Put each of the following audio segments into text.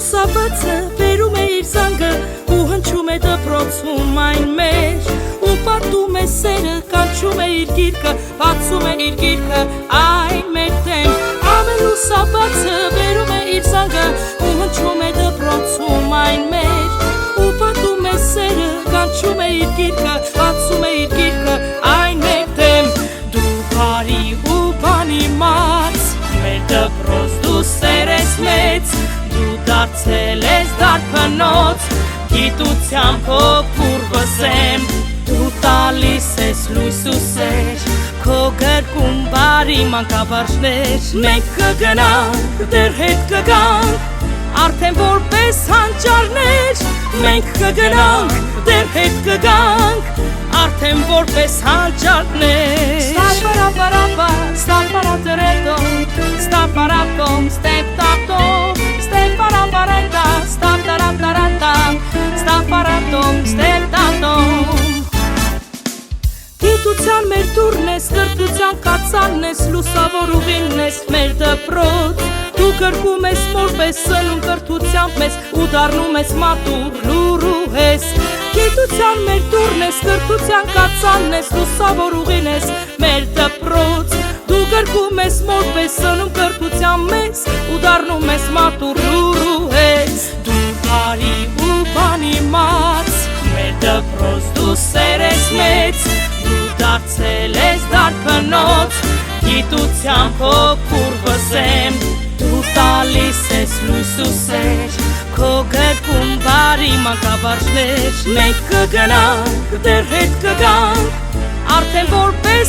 լուսաբացը վերում է իր զանգը ու հնչում է դպրոցում այն մեր ու պատում է սերը կանչում է իր գիրկը բացում է իր գիրկը այն մեր դեմ ամեն լուսաբացը վերում է իր զանգը ու հնչում է դպրոցում այն մեր ու պատում է սերը կանչում է իր գիրկը բացում է իր գիրկը այն մեր դեմ դու բարի ու բանիմաց մեր դպրոց դու սեր ես մեծ դու դարձել ես դարբնոց գիտության փոքր վզեմ դու տալիս ես լույս ու սեր քո գրկում բարի մանկաբարձներ մենք կգնանք դեռ հետ կգանք արդեն որպես հանճարներ մենք կգնանք դեռ հետ կգանք արդեն որպես հանճարներ Ստապարապարապա, ստապարատերետոմ, ստապարատոմ, ստեպտապտոմ, ստեպարապարետա, ստապտարատարատամ, ստապարատոմ, ստեպտապտոմ Գիտության մեր դուրն ես, կրթության կացանն ես, լուսավոր ուղին ես մեր դպրոց Դու գրկում ես որպես սնում կրթությամբ ես ու դառնում ես մատուր լուրու ես Գիտության մեր դուրն ես, կրթության կացանն ես, լուսավոր ուղին ես մեր դպրոց Դու գրկում ես որպես սնում կրթությամբ ես ու դառնում ես մատուր լուրու ես Դու բարի ու բանիմաց մեր դպրոց դու սեր ես մեծ Դու դարձել ես դարբնոց գիտության փոքր վզեմ Դու տալիս ես լույս ու սեր քո գրկում բարի մանկաբարձներ մենք կգնանք դեռ հետ կգանք արդեն որպես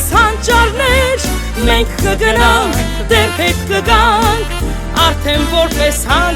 հանճարներ մենք կգնանք դեռ հետ կգանք արդեն որպես հանճարներ